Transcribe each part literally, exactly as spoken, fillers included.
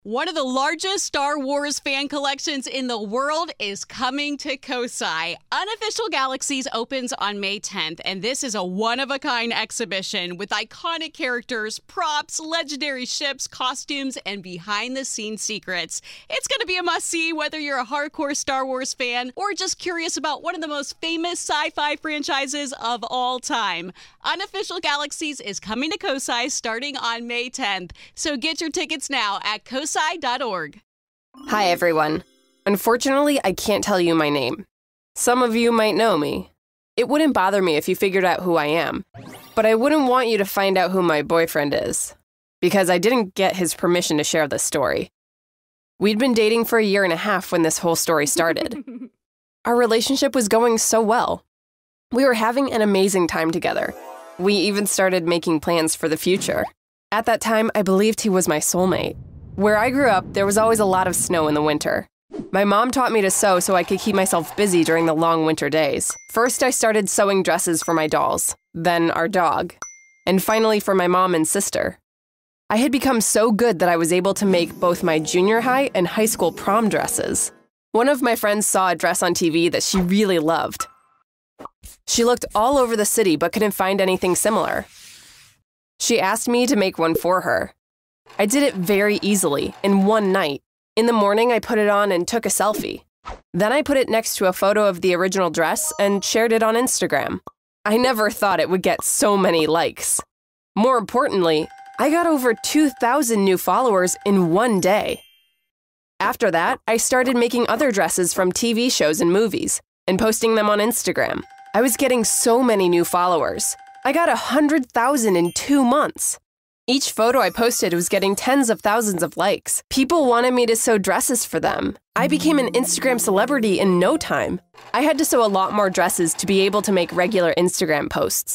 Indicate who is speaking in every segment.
Speaker 1: One of the largest Star Wars fan collections in the world is coming to Kosai. Unofficial Galaxies opens on May tenth, and this is a one-of-a-kind exhibition with iconic characters, props, legendary ships, costumes, and behind-the-scenes secrets. It's going to be a must-see whether you're a hardcore Star Wars fan or just curious about one of the most famous sci-fi franchises of all time. Unofficial Galaxies is coming to Kosai starting on May tenth, so get your tickets now at kosai dot org.
Speaker 2: Hi, everyone. Unfortunately, I can't tell you my name. Some of you might know me. It wouldn't bother me if you figured out who I am, but I wouldn't want you to find out who my boyfriend is, because I didn't get his permission to share this story. We'd been dating for a year and a half when this whole story started. Our relationship was going so well. We were having an amazing time together. We even started making plans for the future. At that time, I believed he was my soulmate. Where I grew up, there was always a lot of snow in the winter. My mom taught me to sew so I could keep myself busy during the long winter days. First, I started sewing dresses for my dolls, then our dog, and finally for my mom and sister. I had become so good that I was able to make both my junior high and high school prom dresses. One of my friends saw a dress on T V that she really loved. She looked all over the city but couldn't find anything similar. She asked me to make one for her. I did it very easily, in one night. In the morning, I put it on and took a selfie. Then I put it next to a photo of the original dress and shared it on Instagram. I never thought it would get so many likes. More importantly, I got over two thousand new followers in one day. After that, I started making other dresses from T V shows and movies and posting them on Instagram. I was getting so many new followers. I got one hundred thousand in two months. Each photo I posted was getting tens of thousands of likes. People wanted me to sew dresses for them. I became an Instagram celebrity in no time. I had to sew a lot more dresses to be able to make regular Instagram posts.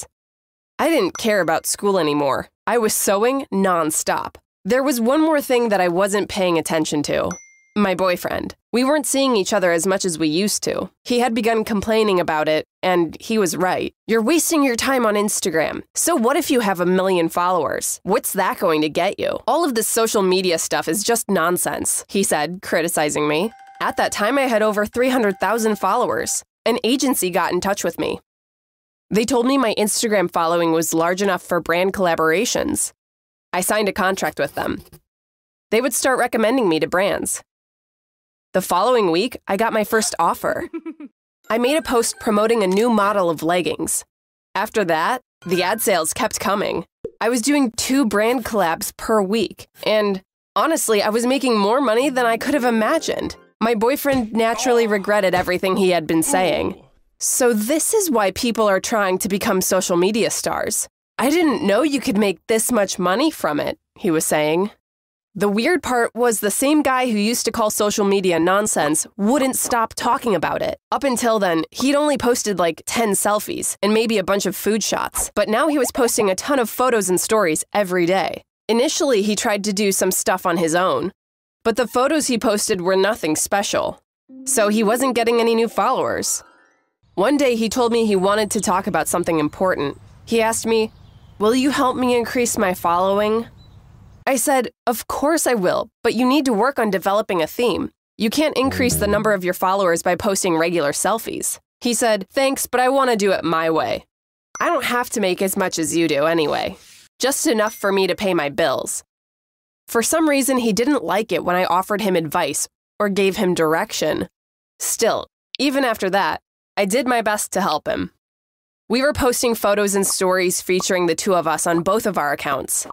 Speaker 2: I didn't care about school anymore. I was sewing nonstop. There was one more thing that I wasn't paying attention to. My boyfriend. We weren't seeing each other as much as we used to. He had begun complaining about it, and he was right. You're wasting your time on Instagram. So what if you have a million followers? What's that going to get you? All of this social media stuff is just nonsense, he said, criticizing me. At that time, I had over three hundred thousand followers. An agency got in touch with me. They told me my Instagram following was large enough for brand collaborations. I signed a contract with them. They would start recommending me to brands. The following week, I got my first offer. I made a post promoting a new model of leggings. After that, the ad sales kept coming. I was doing two brand collabs per week, and honestly, I was making more money than I could have imagined. My boyfriend naturally regretted everything he had been saying. So this is why people are trying to become social media stars. I didn't know you could make this much money from it, he was saying. The weird part was the same guy who used to call social media nonsense wouldn't stop talking about it. Up until then, he'd only posted like ten selfies and maybe a bunch of food shots, but now he was posting a ton of photos and stories every day. Initially, he tried to do some stuff on his own, but the photos he posted were nothing special, so he wasn't getting any new followers. One day, he told me he wanted to talk about something important. He asked me, "Will you help me increase my following?" I said, "Of course I will, but you need to work on developing a theme. You can't increase the number of your followers by posting regular selfies." He said, "Thanks, but I want to do it my way. I don't have to make as much as you do anyway. Just enough for me to pay my bills." For some reason, he didn't like it when I offered him advice or gave him direction. Still, even after that, I did my best to help him. We were posting photos and stories featuring the two of us on both of our accounts.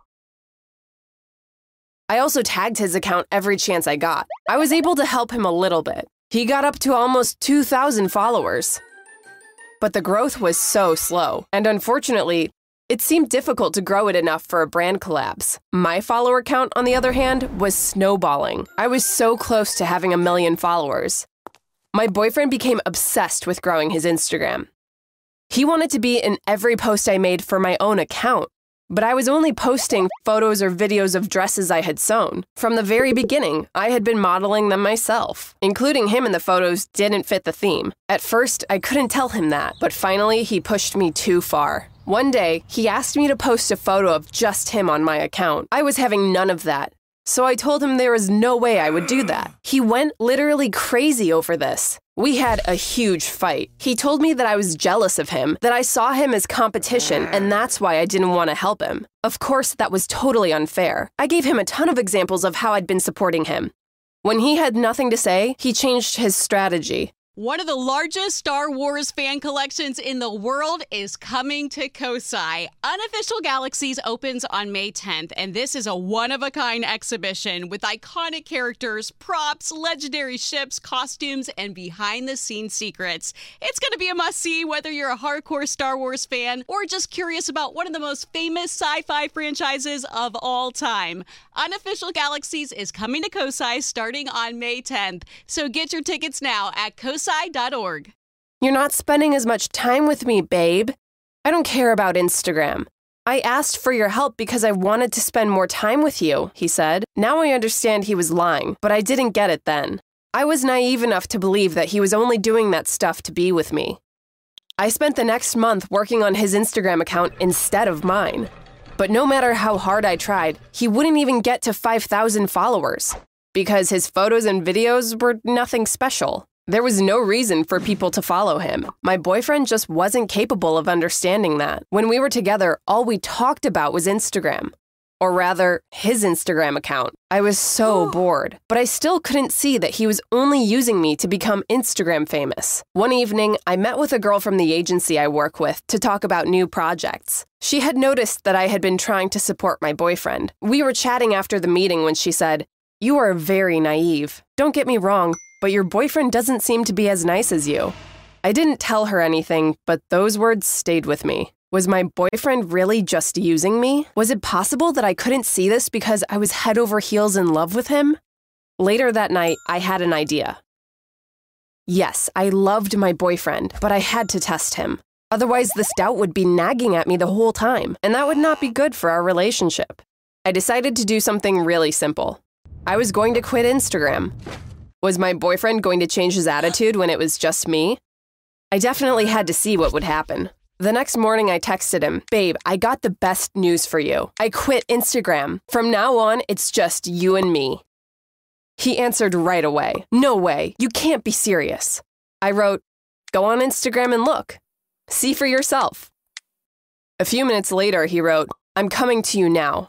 Speaker 2: I also tagged his account every chance I got. I was able to help him a little bit. He got up to almost two thousand followers. But the growth was so slow, and unfortunately, it seemed difficult to grow it enough for a brand collabs. My follower count, on the other hand, was snowballing. I was so close to having a million followers. My boyfriend became obsessed with growing his Instagram. He wanted to be in every post I made for my own account. But I was only posting photos or videos of dresses I had sewn. From the very beginning, I had been modeling them myself. Including him in the photos didn't fit the theme. At first, I couldn't tell him that, but finally, he pushed me too far. One day, he asked me to post a photo of just him on my account. I was having none of that. So I told him there was no way I would do that. He went literally crazy over this. We had a huge fight. He told me that I was jealous of him, that I saw him as competition, and that's why I didn't want to help him. Of course, that was totally unfair. I gave him a ton of examples of how I'd been supporting him. When he had nothing to say, he changed his strategy.
Speaker 1: One of the largest Star Wars fan collections in the world is coming to Kosai. Unofficial Galaxies opens on May tenth, and this is a one-of-a-kind exhibition with iconic characters, props, legendary ships, costumes, and behind-the-scenes secrets. It's going to be a must-see whether you're a hardcore Star Wars fan or just curious about one of the most famous sci-fi franchises of all time. Unofficial Galaxies is coming to Kosai starting on May tenth, so get your tickets now at kosai dot org.
Speaker 2: You're not spending as much time with me, babe. I don't care about Instagram. I asked for your help because I wanted to spend more time with you, he said. Now I understand he was lying, but I didn't get it then. I was naive enough to believe that he was only doing that stuff to be with me. I spent the next month working on his Instagram account instead of mine. But no matter how hard I tried, he wouldn't even get to five thousand followers because his photos and videos were nothing special. There was no reason for people to follow him. My boyfriend just wasn't capable of understanding that. When we were together, all we talked about was Instagram. Or rather, his Instagram account. I was so bored, but I still couldn't see that he was only using me to become Instagram famous. One evening, I met with a girl from the agency I work with to talk about new projects. She had noticed that I had been trying to support my boyfriend. We were chatting after the meeting when she said, "You are very naive. Don't get me wrong, but your boyfriend doesn't seem to be as nice as you." I didn't tell her anything, but those words stayed with me. Was my boyfriend really just using me? Was it possible that I couldn't see this because I was head over heels in love with him? Later that night, I had an idea. Yes, I loved my boyfriend, but I had to test him. Otherwise, this doubt would be nagging at me the whole time, and that would not be good for our relationship. I decided to do something really simple. I was going to quit Instagram. Was my boyfriend going to change his attitude when it was just me? I definitely had to see what would happen. The next morning, I texted him, "Babe, I got the best news for you. I quit Instagram. From now on, it's just you and me." He answered right away, "No way, you can't be serious." I wrote, "Go on Instagram and look. See for yourself." A few minutes later, he wrote, "I'm coming to you now."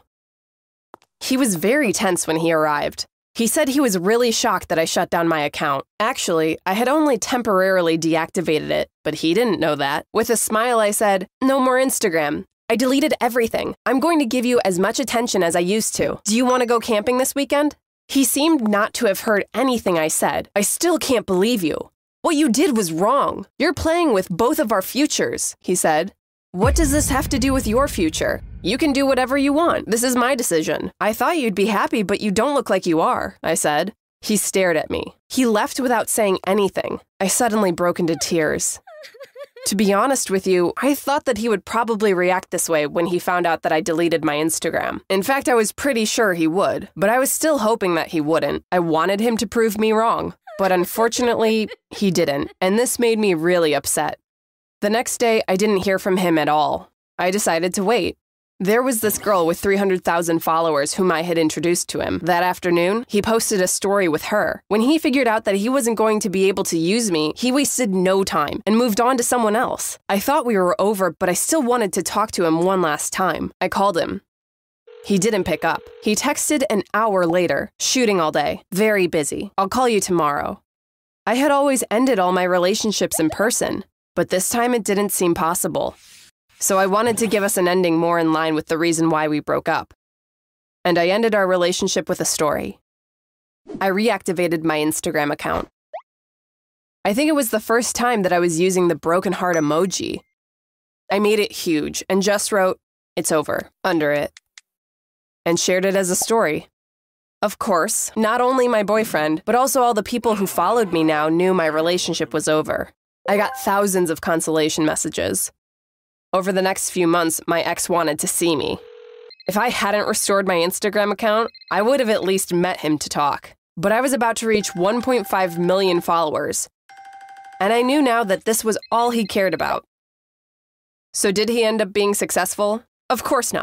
Speaker 2: He was very tense when he arrived. He said he was really shocked that I shut down my account. Actually, I had only temporarily deactivated it, but he didn't know that. With a smile, I said, "No more Instagram. I deleted everything. I'm going to give you as much attention as I used to. Do you want to go camping this weekend?" He seemed not to have heard anything I said. "I still can't believe you. What you did was wrong. You're playing with both of our futures," he said. "What does this have to do with your future? You can do whatever you want. This is my decision." "I thought you'd be happy, but you don't look like you are," I said. He stared at me. He left without saying anything. I suddenly broke into tears. To be honest with you, I thought that he would probably react this way when he found out that I deleted my Instagram. In fact, I was pretty sure he would, but I was still hoping that he wouldn't. I wanted him to prove me wrong. But unfortunately, he didn't, and this made me really upset. The next day, I didn't hear from him at all. I decided to wait. There was this girl with three hundred thousand followers whom I had introduced to him. That afternoon, he posted a story with her. When he figured out that he wasn't going to be able to use me, he wasted no time and moved on to someone else. I thought we were over, but I still wanted to talk to him one last time. I called him. He didn't pick up. He texted an hour later, shooting all day, very busy. "I'll call you tomorrow." I had always ended all my relationships in person, but this time it didn't seem possible. So I wanted to give us an ending more in line with the reason why we broke up. And I ended our relationship with a story. I reactivated my Instagram account. I think it was the first time that I was using the broken heart emoji. I made it huge and just wrote, "It's over," under it, and shared it as a story. Of course, not only my boyfriend, but also all the people who followed me now knew my relationship was over. I got thousands of consolation messages. Over the next few months, my ex wanted to see me. If I hadn't restored my Instagram account, I would have at least met him to talk. But I was about to reach one point five million followers. And I knew now that this was all he cared about. So did he end up being successful? Of course not.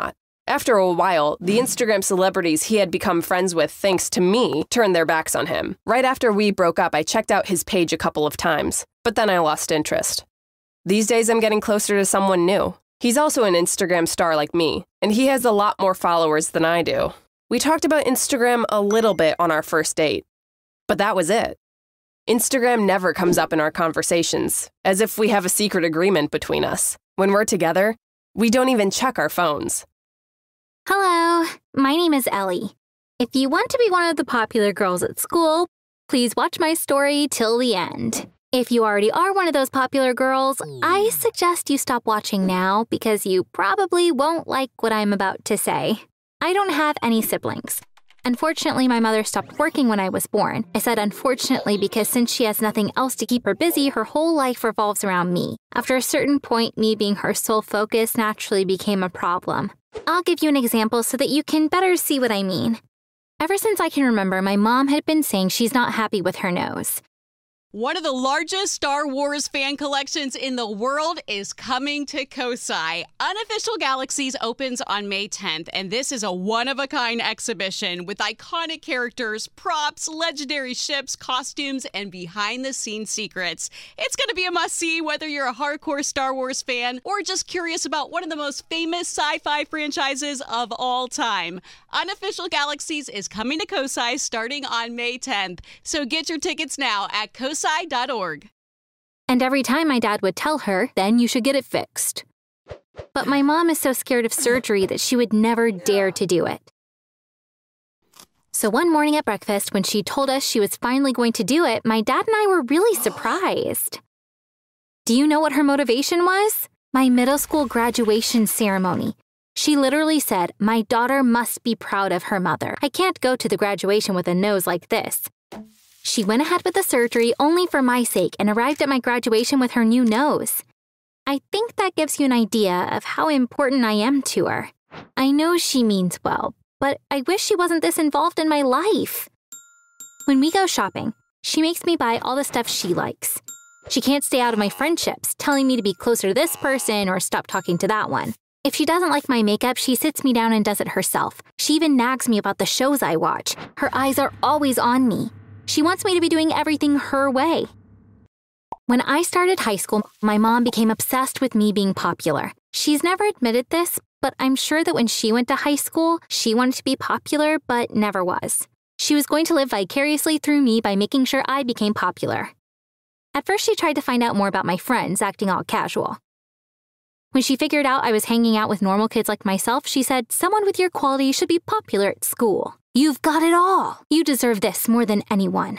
Speaker 2: After a while, the Instagram celebrities he had become friends with thanks to me turned their backs on him. Right after we broke up, I checked out his page a couple of times, but then I lost interest. These days, I'm getting closer to someone new. He's also an Instagram star like me, and he has a lot more followers than I do. We talked about Instagram a little bit on our first date, but that was it. Instagram never comes up in our conversations, as if we have a secret agreement between us. When we're together, we don't even check our phones.
Speaker 3: Hello, my name is Ellie. If you want to be one of the popular girls at school, please watch my story till the end. If you already are one of those popular girls, I suggest you stop watching now because you probably won't like what I'm about to say. I don't have any siblings. Unfortunately, my mother stopped working when I was born. I said unfortunately because since she has nothing else to keep her busy, her whole life revolves around me. After a certain point, me being her sole focus naturally became a problem. I'll give you an example so that you can better see what I mean. Ever since I can remember, my mom had been saying she's not happy with her nose.
Speaker 1: One of the largest Star Wars fan collections in the world is coming to Kosai. Unofficial Galaxies opens on May tenth, and this is a one-of-a-kind exhibition with iconic characters, props, legendary ships, costumes, and behind-the-scenes secrets. It's going to be a must-see whether you're a hardcore Star Wars fan or just curious about one of the most famous sci-fi franchises of all time. Unofficial Galaxies is coming to Kosai starting on May tenth, so get your tickets now at kosai dot org.
Speaker 3: And every time my dad would tell her, then you should get it fixed. But my mom is so scared of surgery that she would never dare to do it. So one morning at breakfast, when she told us she was finally going to do it, my dad and I were really surprised. Do you know what her motivation was? My middle school graduation ceremony. She literally said, "My daughter must be proud of her mother. I can't go to the graduation with a nose like this." She went ahead with the surgery only for my sake and arrived at my graduation with her new nose. I think that gives you an idea of how important I am to her. I know she means well, but I wish she wasn't this involved in my life. When we go shopping, she makes me buy all the stuff she likes. She can't stay out of my friendships, telling me to be closer to this person or stop talking to that one. If she doesn't like my makeup, she sits me down and does it herself. She even nags me about the shows I watch. Her eyes are always on me. She wants me to be doing everything her way. When I started high school, my mom became obsessed with me being popular. She's never admitted this, but I'm sure that when she went to high school, she wanted to be popular, but never was. She was going to live vicariously through me by making sure I became popular. At first, she tried to find out more about my friends, acting all casual. When she figured out I was hanging out with normal kids like myself, she said, "Someone with your quality should be popular at school. You've got it all. You deserve this more than anyone."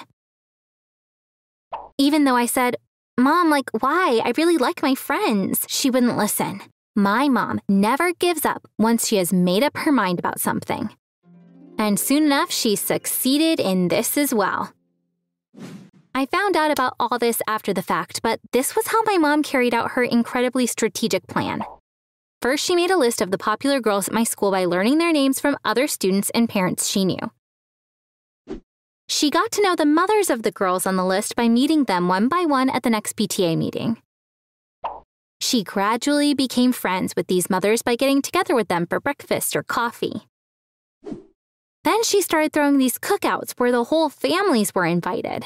Speaker 3: Even though I said, "Mom, like, why? I really like my friends," she wouldn't listen. My mom never gives up once she has made up her mind about something. And soon enough, she succeeded in this as well. I found out about all this after the fact, but this was how my mom carried out her incredibly strategic plan. First, she made a list of the popular girls at my school by learning their names from other students and parents she knew. She got to know the mothers of the girls on the list by meeting them one by one at the next P T A meeting. She gradually became friends with these mothers by getting together with them for breakfast or coffee. Then she started throwing these cookouts where the whole families were invited.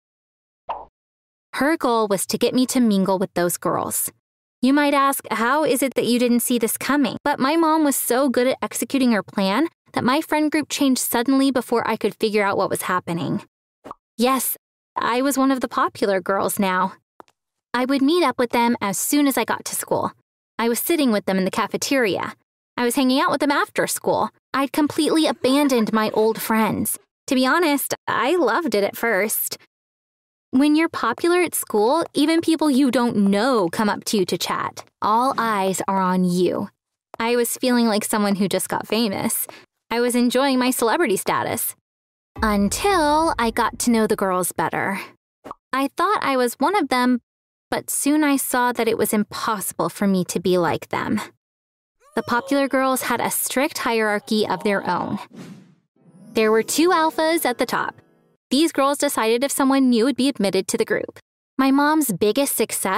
Speaker 3: Her goal was to get me to mingle with those girls. You might ask, how is it that you didn't see this coming? But my mom was so good at executing her plan that my friend group changed suddenly before I could figure out what was happening. Yes, I was one of the popular girls now. I would meet up with them as soon as I got to school. I was sitting with them in the cafeteria. I was hanging out with them after school. I'd completely abandoned my old friends. To be honest, I loved it at first. When you're popular at school, even people you don't know come up to you to chat. All eyes are on you. I was feeling like someone who just got famous. I was enjoying my celebrity status. Until I got to know the girls better. I thought I was one of them, but soon I saw that it was impossible for me to be like them. The popular girls had a strict hierarchy of their own. There were two alphas at the top. These girls decided if someone new would be admitted to the group. My mom's biggest success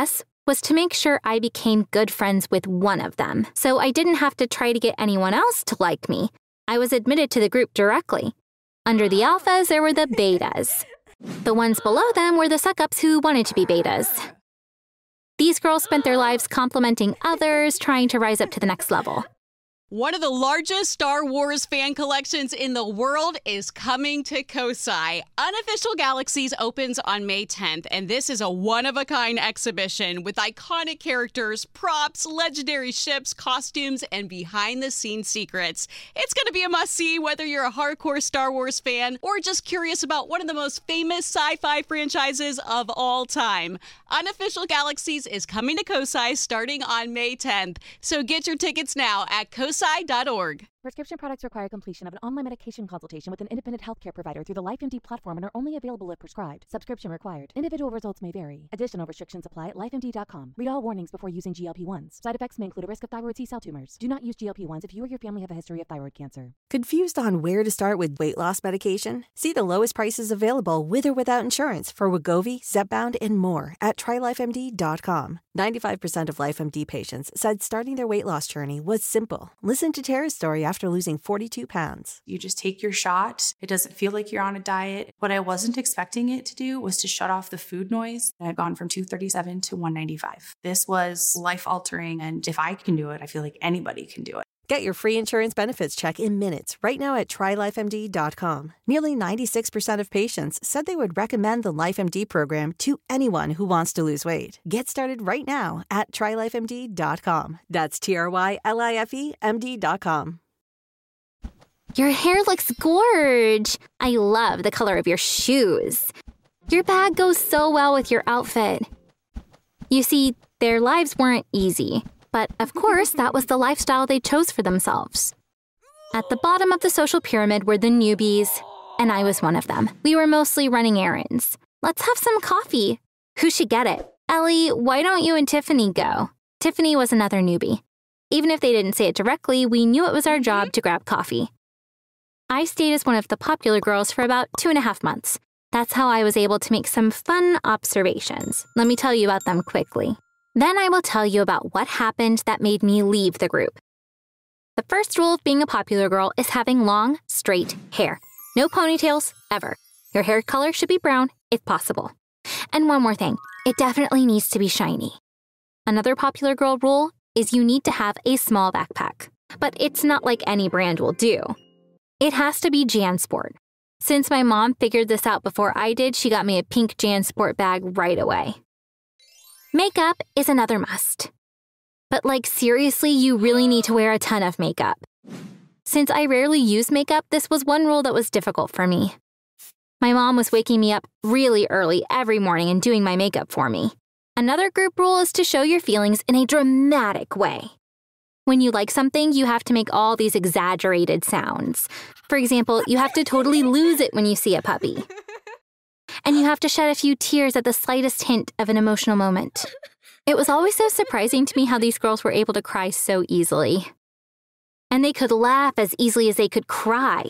Speaker 3: was to make sure I became good friends with one of them, so I didn't have to try to get anyone else to like me. I was admitted to the group directly. Under the alphas, there were the betas. The ones below them were the suck-ups who wanted to be betas. These girls spent their lives complimenting others, trying to rise up to the next level.
Speaker 1: One of the largest Star Wars fan collections in the world is coming to Kosai. Unofficial Galaxies opens on May tenth, and this is a one-of-a-kind exhibition with iconic characters, props, legendary ships, costumes, and behind-the-scenes secrets. It's going to be a must-see whether you're a hardcore Star Wars fan or just curious about one of the most famous sci-fi franchises of all time. Unofficial Galaxies is coming to Kosai starting on May tenth, so get your tickets now at kosai dot org.
Speaker 4: Prescription products require completion of an online medication consultation with an independent healthcare provider through the LifeMD platform and are only available if prescribed. Subscription required. Individual results may vary. Additional restrictions apply at life M D dot com. Read all warnings before using G L P one s. Side effects may include a risk of thyroid C-cell tumors. Do not use G L P one s if you or your family have a history of thyroid cancer.
Speaker 5: Confused on where to start with weight loss medication? See the lowest prices available with or without insurance for Wegovy, Zepbound, and more at try life M D dot com. ninety-five percent of LifeMD patients said starting their weight loss journey was simple. Listen to Tara's story after losing forty-two pounds.
Speaker 6: You just take your shot. It doesn't feel like you're on a diet. What I wasn't expecting it to do was to shut off the food noise. I've gone from two thirty-seven to one ninety-five. This was life-altering, and if I can do it, I feel like anybody can do it.
Speaker 5: Get your free insurance benefits check in minutes right now at try life M D dot com. Nearly ninety-six percent of patients said they would recommend the LifeMD program to anyone who wants to lose weight. Get started right now at try life M D dot com. That's T R Y L I F E M D dot com.
Speaker 3: Your hair looks gorge. I love the color of your shoes. Your bag goes so well with your outfit. You see, their lives weren't easy, but of course, that was the lifestyle they chose for themselves. At the bottom of the social pyramid were the newbies, and I was one of them. We were mostly running errands. Let's have some coffee. Who should get it? Ellie, why don't you and Tiffany go? Tiffany was another newbie. Even if they didn't say it directly, we knew it was our job to grab coffee. I stayed as one of the popular girls for about two and a half months. That's how I was able to make some fun observations. Let me tell you about them quickly. Then I will tell you about what happened that made me leave the group. The first rule of being a popular girl is having long, straight hair. No ponytails, ever. Your hair color should be brown, if possible. And one more thing, it definitely needs to be shiny. Another popular girl rule is you need to have a small backpack. But it's not like any brand will do. It has to be JanSport. Since my mom figured this out before I did, she got me a pink JanSport bag right away. Makeup is another must. But like seriously, you really need to wear a ton of makeup. Since I rarely use makeup, this was one rule that was difficult for me. My mom was waking me up really early every morning and doing my makeup for me. Another group rule is to show your feelings in a dramatic way. When you like something, you have to make all these exaggerated sounds. For example, you have to totally lose it when you see a puppy. And you have to shed a few tears at the slightest hint of an emotional moment. It was always so surprising to me how these girls were able to cry so easily. And they could laugh as easily as they could cry.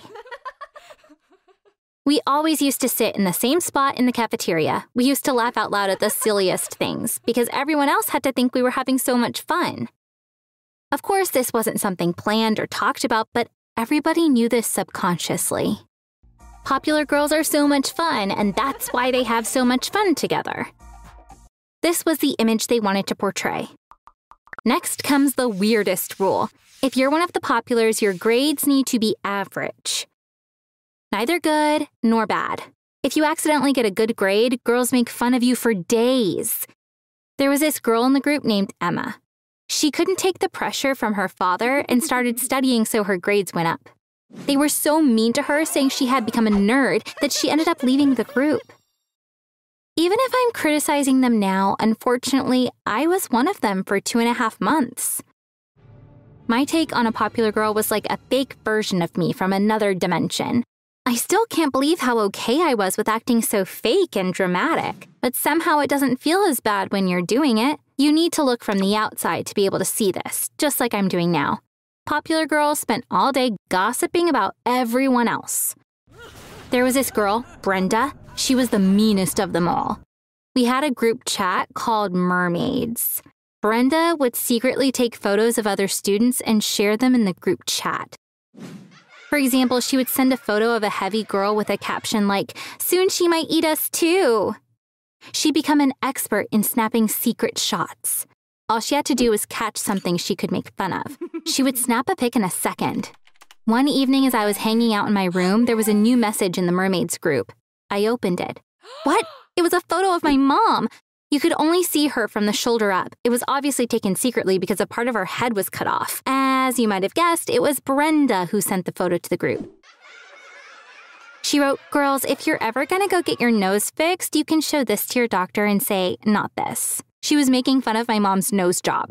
Speaker 3: We always used to sit in the same spot in the cafeteria. We used to laugh out loud at the silliest things because everyone else had to think we were having so much fun. Of course, this wasn't something planned or talked about, but everybody knew this subconsciously. Popular girls are so much fun, and that's why they have so much fun together. This was the image they wanted to portray. Next comes the weirdest rule. If you're one of the populars, your grades need to be average. Neither good nor bad. If you accidentally get a good grade, girls make fun of you for days. There was this girl in the group named Emma. She couldn't take the pressure from her father and started studying so her grades went up. They were so mean to her, saying she had become a nerd, that she ended up leaving the group. Even if I'm criticizing them now, unfortunately, I was one of them for two and a half months. My take on a popular girl was like a fake version of me from another dimension. I still can't believe how okay I was with acting so fake and dramatic, but somehow it doesn't feel as bad when you're doing it. You need to look from the outside to be able to see this, just like I'm doing now. Popular girls spent all day gossiping about everyone else. There was this girl, Brenda. She was the meanest of them all. We had a group chat called Mermaids. Brenda would secretly take photos of other students and share them in the group chat. For example, she would send a photo of a heavy girl with a caption like, "Soon she might eat us too." She'd become an expert in snapping secret shots. All she had to do was catch something she could make fun of. She would snap a pic in a second. One evening as I was hanging out in my room, there was a new message in the Mermaids group. I opened it. What? It was a photo of my mom. You could only see her from the shoulder up. It was obviously taken secretly because a part of her head was cut off. As you might have guessed, it was Brenda who sent the photo to the group. She wrote, "Girls, if you're ever gonna go get your nose fixed, you can show this to your doctor and say, not this." She was making fun of my mom's nose job.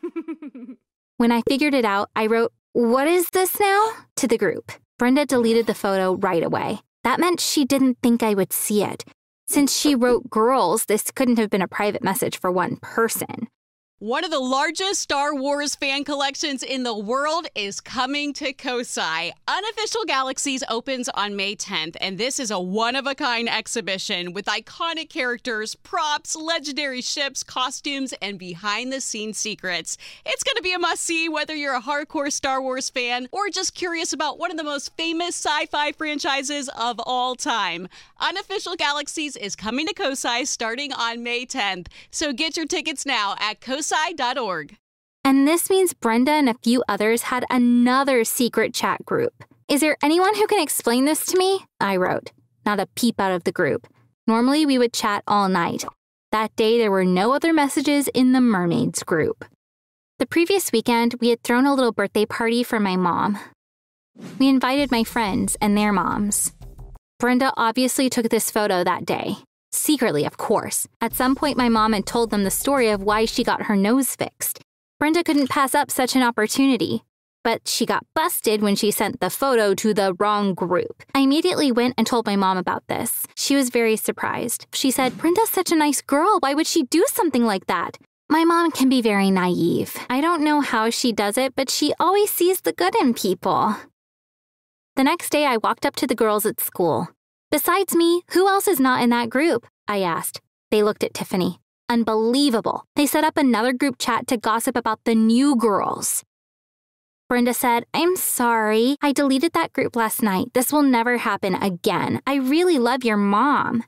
Speaker 3: When I figured it out, I wrote, "What is this now?" to the group. Brenda deleted the photo right away. That meant she didn't think I would see it. Since she wrote girls, this couldn't have been a private message for one person.
Speaker 1: One of the largest Star Wars fan collections in the world is coming to Kosai. Unofficial Galaxies opens on May tenth, and this is a one-of-a-kind exhibition with iconic characters, props, legendary ships, costumes, and behind-the-scenes secrets. It's going to be a must-see whether you're a hardcore Star Wars fan or just curious about one of the most famous sci-fi franchises of all time. Unofficial Galaxies is coming to Kosai starting on May tenth, so get your tickets now at kosai dot org.
Speaker 3: And this means Brenda and a few others had another secret chat group. "Is there anyone who can explain this to me?" I wrote. Not a peep out of the group. Normally we would chat all night. That day there were no other messages in the Mermaids group. The previous weekend, we had thrown a little birthday party for my mom. We invited my friends and their moms. Brenda obviously took this photo that day. Secretly, of course. At some point, my mom had told them the story of why she got her nose fixed. Brenda couldn't pass up such an opportunity. But she got busted when she sent the photo to the wrong group. I immediately went and told my mom about this. She was very surprised. She said, "Brenda's such a nice girl. Why would she do something like that?" My mom can be very naive. I don't know how she does it, but she always sees the good in people. The next day, I walked up to the girls at school. "Besides me, who else is not in that group?" I asked. They looked at Tiffany. Unbelievable. They set up another group chat to gossip about the new girls. Brenda said, "I'm sorry. I deleted that group last night. This will never happen again. I really love your mom."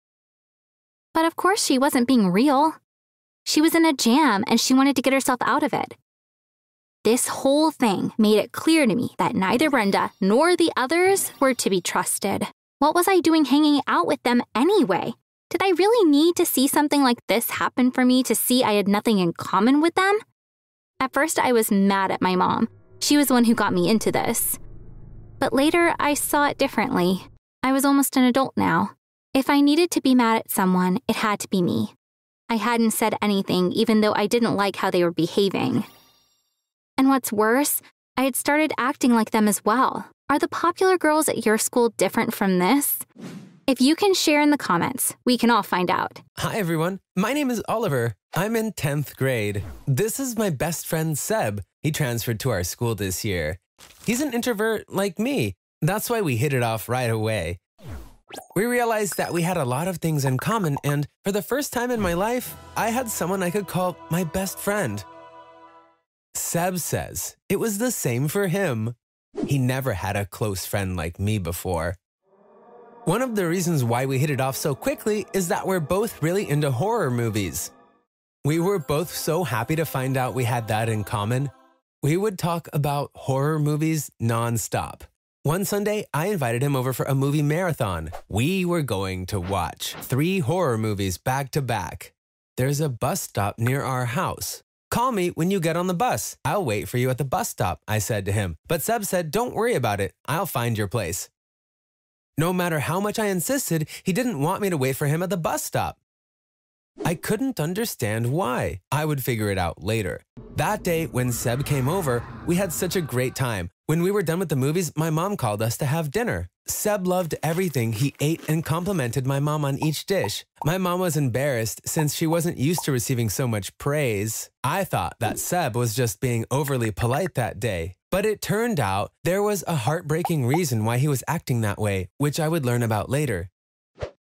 Speaker 3: But of course she wasn't being real. She was in a jam and she wanted to get herself out of it. This whole thing made it clear to me that neither Brenda nor the others were to be trusted. What was I doing hanging out with them anyway? Did I really need to see something like this happen for me to see I had nothing in common with them? At first, I was mad at my mom. She was the one who got me into this. But later, I saw it differently. I was almost an adult now. If I needed to be mad at someone, it had to be me. I hadn't said anything, even though I didn't like how they were behaving. And what's worse, I had started acting like them as well. Are the popular girls at your school different from this? If you can share in the comments, we can all find out.
Speaker 7: Hi, everyone. My name is Oliver. I'm in tenth grade. This is my best friend, Seb. He transferred to our school this year. He's an introvert like me. That's why we hit it off right away. We realized that we had a lot of things in common, and for the first time in my life, I had someone I could call my best friend. Seb says it was the same for him. He never had a close friend like me before. One of the reasons why we hit it off so quickly is that we're both really into horror movies. We were both so happy to find out we had that in common. We would talk about horror movies nonstop. One Sunday, I invited him over for a movie marathon. We were going to watch three horror movies back to back. There's a bus stop near our house. "Call me when you get on the bus. I'll wait for you at the bus stop," I said to him. But Seb said, "Don't worry about it. I'll find your place." No matter how much I insisted, he didn't want me to wait for him at the bus stop. I couldn't understand why. I would figure it out later. That day, when Seb came over, we had such a great time. When we were done with the movies, my mom called us to have dinner. Seb loved everything he ate and complimented my mom on each dish. My mom was embarrassed since she wasn't used to receiving so much praise. I thought that Seb was just being overly polite that day. But it turned out there was a heartbreaking reason why he was acting that way, which I would learn about later.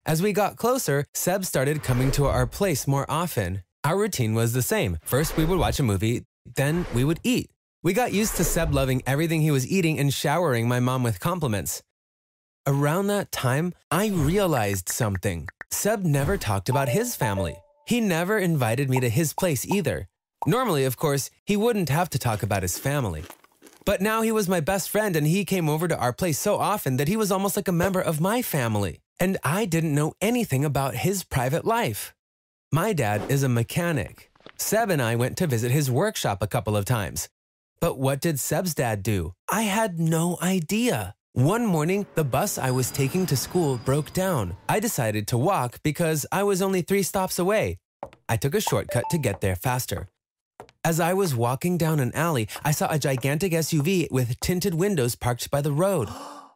Speaker 7: As we got closer, Seb started coming to our place more often. Our routine was the same. First, we would watch a movie, then we would eat. We got used to Seb loving everything he was eating and showering my mom with compliments. Around that time, I realized something. Seb never talked about his family. He never invited me to his place either. Normally, of course, he wouldn't have to talk about his family. But now he was my best friend and he came over to our place so often that he was almost like a member of my family. And I didn't know anything about his private life. My dad is a mechanic. Seb and I went to visit his workshop a couple of times. But what did Seb's dad do? I had no idea. One morning, the bus I was taking to school broke down. I decided to walk because I was only three stops away. I took a shortcut to get there faster. As I was walking down an alley, I saw a gigantic S U V with tinted windows parked by the road.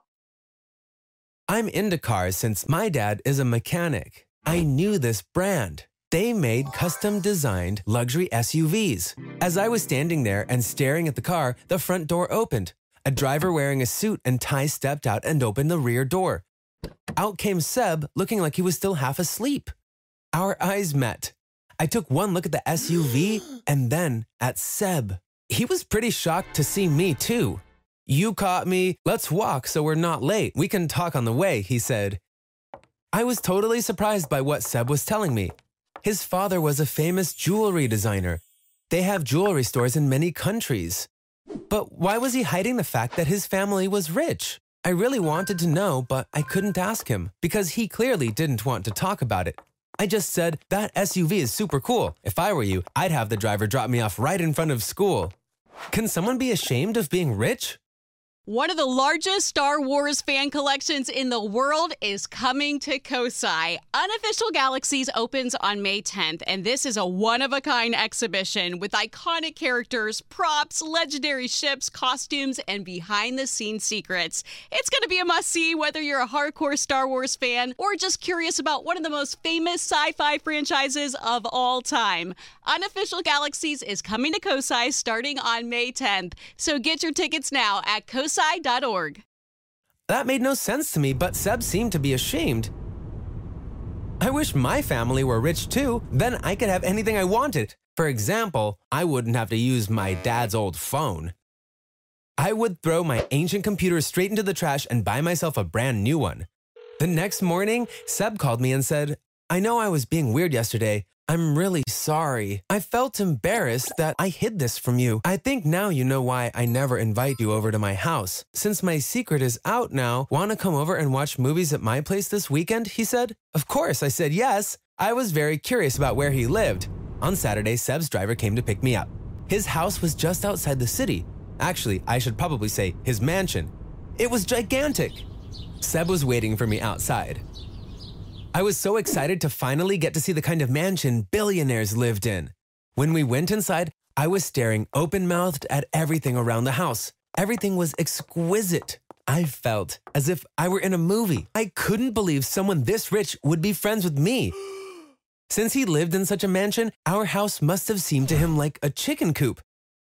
Speaker 7: I'm into cars since my dad is a mechanic. I knew this brand. They made custom-designed luxury S U Vs. As I was standing there and staring at the car, the front door opened. A driver wearing a suit and tie stepped out and opened the rear door. Out came Seb, looking like he was still half asleep. Our eyes met. I took one look at the S U V and then at Seb. He was pretty shocked to see me too. "You caught me. Let's walk so we're not late. We can talk on the way," he said. I was totally surprised by what Seb was telling me. His father was a famous jewelry designer. They have jewelry stores in many countries. But why was he hiding the fact that his family was rich? I really wanted to know, but I couldn't ask him because he clearly didn't want to talk about it. I just said, "That S U V is super cool. If I were you, I'd have the driver drop me off right in front of school." Can someone be ashamed of being rich?
Speaker 1: One of the largest Star Wars fan collections in the world is coming to Kosai. Unofficial Galaxies opens on May tenth, and this is a one-of-a-kind exhibition with iconic characters, props, legendary ships, costumes, and behind-the-scenes secrets. It's going to be a must-see whether you're a hardcore Star Wars fan or just curious about one of the most famous sci-fi franchises of all time. Unofficial Galaxies is coming to Kosai starting on May tenth, so get your tickets now at kosai dot org.
Speaker 7: That made no sense to me, but Seb seemed to be ashamed. I wish my family were rich too, then I could have anything I wanted. For example, I wouldn't have to use my dad's old phone. I would throw my ancient computer straight into the trash and buy myself a brand new one. The next morning, Seb called me and said, "I know I was being weird yesterday. I'm really sorry. I felt embarrassed that I hid this from you. I think now you know why I never invite you over to my house. Since my secret is out now, want to come over and watch movies at my place this weekend?" he said. Of course, I said yes. I was very curious about where he lived. On Saturday, Seb's driver came to pick me up. His house was just outside the city. Actually, I should probably say his mansion. It was gigantic. Seb was waiting for me outside. I was so excited to finally get to see the kind of mansion billionaires lived in. When we went inside, I was staring open-mouthed at everything around the house. Everything was exquisite. I felt as if I were in a movie. I couldn't believe someone this rich would be friends with me. Since he lived in such a mansion, our house must have seemed to him like a chicken coop.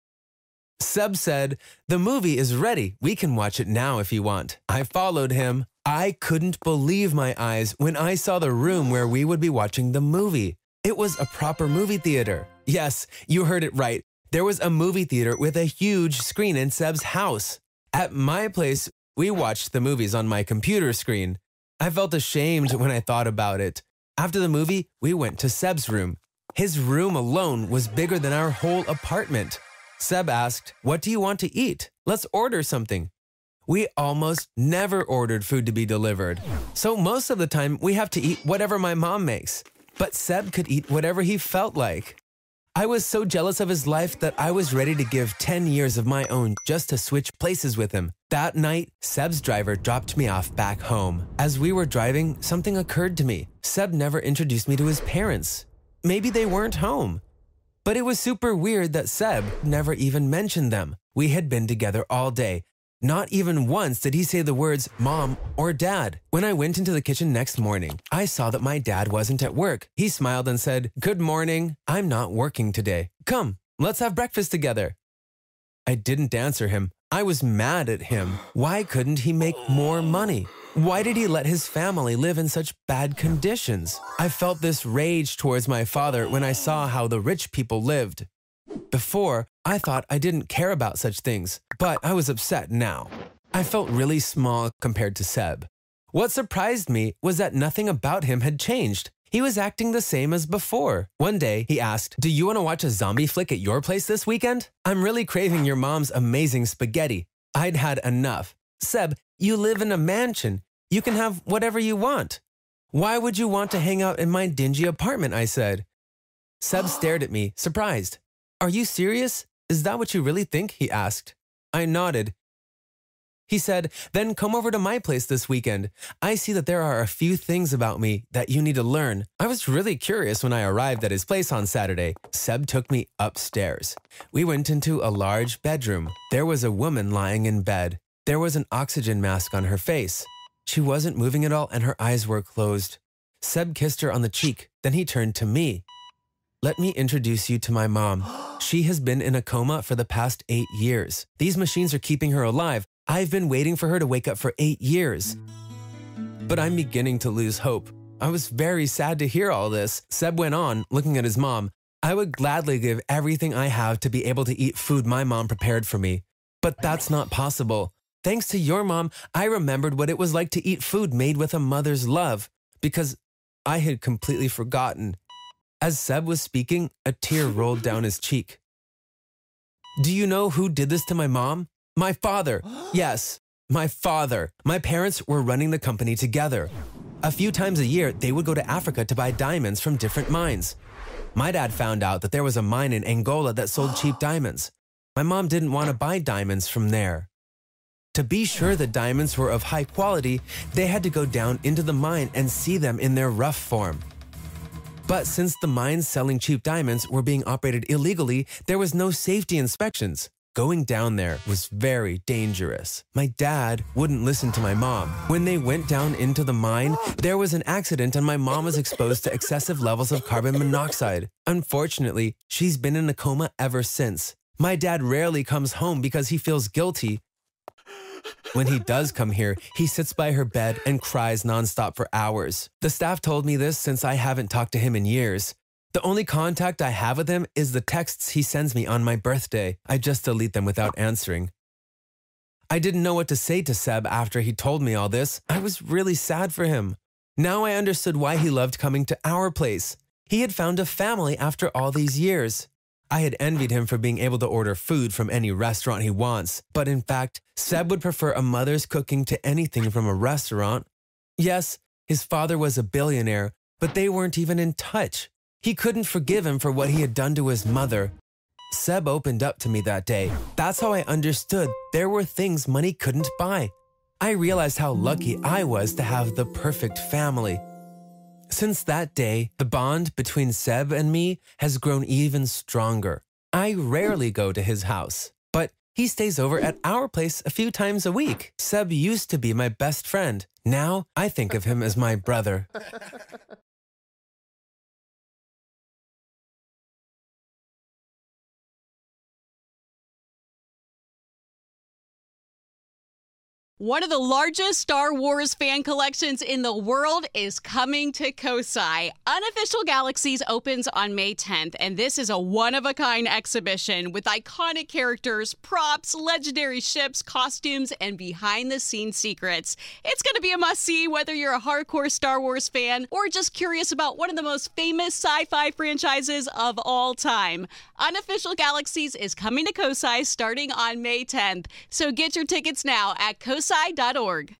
Speaker 7: Seb said, "The movie is ready. We can watch it now if you want." I followed him. I couldn't believe my eyes when I saw the room where we would be watching the movie. It was a proper movie theater. Yes, you heard it right. There was a movie theater with a huge screen in Seb's house. At my place, we watched the movies on my computer screen. I felt ashamed when I thought about it. After the movie, we went to Seb's room. His room alone was bigger than our whole apartment. Seb asked, "What do you want to eat? Let's order something." We almost never ordered food to be delivered. So most of the time, we have to eat whatever my mom makes. But Seb could eat whatever he felt like. I was so jealous of his life that I was ready to give ten years of my own just to switch places with him. That night, Seb's driver dropped me off back home. As we were driving, something occurred to me. Seb never introduced me to his parents. Maybe they weren't home. But it was super weird that Seb never even mentioned them. We had been together all day. Not even once did he say the words mom or dad. When I went into the kitchen next morning, I saw that my dad wasn't at work. He smiled and said, "Good morning. I'm not working today. Come, let's have breakfast together." I didn't answer him. I was mad at him. Why couldn't he make more money? Why did he let his family live in such bad conditions? I felt this rage towards my father when I saw how the rich people lived. Before, I thought I didn't care about such things, but I was upset now. I felt really small compared to Seb. What surprised me was that nothing about him had changed. He was acting the same as before. One day, he asked, "Do you want to watch a zombie flick at your place this weekend? I'm really craving your mom's amazing spaghetti." I'd had enough. "Seb, you live in a mansion. You can have whatever you want." "Why would you want to hang out in my dingy apartment?" I said. Seb stared at me, surprised. "Are you serious? Is that what you really think?" he asked. I nodded. He said, "Then come over to my place this weekend. I see that there are a few things about me that you need to learn." I was really curious when I arrived at his place on Saturday. Seb took me upstairs. We went into a large bedroom. There was a woman lying in bed. There was an oxygen mask on her face. She wasn't moving at all and her eyes were closed. Seb kissed her on the cheek. Then he turned to me. "Let me introduce you to my mom. She has been in a coma for the past eight years. These machines are keeping her alive. I've been waiting for her to wake up for eight years. But I'm beginning to lose hope." I was very sad to hear all this. Seb went on, looking at his mom. "I would gladly give everything I have to be able to eat food my mom prepared for me. But that's not possible. Thanks to your mom, I remembered what it was like to eat food made with a mother's love, because I had completely forgotten." As Seb was speaking, a tear rolled down his cheek. "Do you know who did this to my mom? My father. Yes, my father. My parents were running the company together. A few times a year, they would go to Africa to buy diamonds from different mines. My dad found out that there was a mine in Angola that sold cheap diamonds. My mom didn't want to buy diamonds from there. To be sure the diamonds were of high quality, they had to go down into the mine and see them in their rough form. But since the mines selling cheap diamonds were being operated illegally, there was no safety inspections. Going down there was very dangerous. My dad wouldn't listen to my mom. When they went down into the mine, there was an accident and my mom was exposed to excessive levels of carbon monoxide. Unfortunately, she's been in a coma ever since. My dad rarely comes home because he feels guilty. When he does come here, he sits by her bed and cries nonstop for hours. The staff told me this since I haven't talked to him in years. The only contact I have with him is the texts he sends me on my birthday. I just delete them without answering. I didn't know what to say to Seb after he told me all this. I was really sad for him. Now I understood why he loved coming to our place. He had found a family after all these years. I had envied him for being able to order food from any restaurant he wants. But in fact, Seb would prefer a mother's cooking to anything from a restaurant. Yes, his father was a billionaire, but they weren't even in touch. He couldn't forgive him for what he had done to his mother. Seb opened up to me that day. That's how I understood there were things money couldn't buy. I realized how lucky I was to have the perfect family. Since that day, the bond between Seb and me has grown even stronger. I rarely go to his house, but he stays over at our place a few times a week. Seb used to be my best friend. Now I think of him as my brother.
Speaker 1: One of the largest Star Wars fan collections in the world is coming to Kosai. Unofficial Galaxies opens on May tenth, and this is a one-of-a-kind exhibition with iconic characters, props, legendary ships, costumes, and behind-the-scenes secrets. It's going to be a must-see whether you're a hardcore Star Wars fan or just curious about one of the most famous sci-fi franchises of all time. Unofficial Galaxies is coming to Kosai starting on May tenth, so get your tickets now at kosai dot org.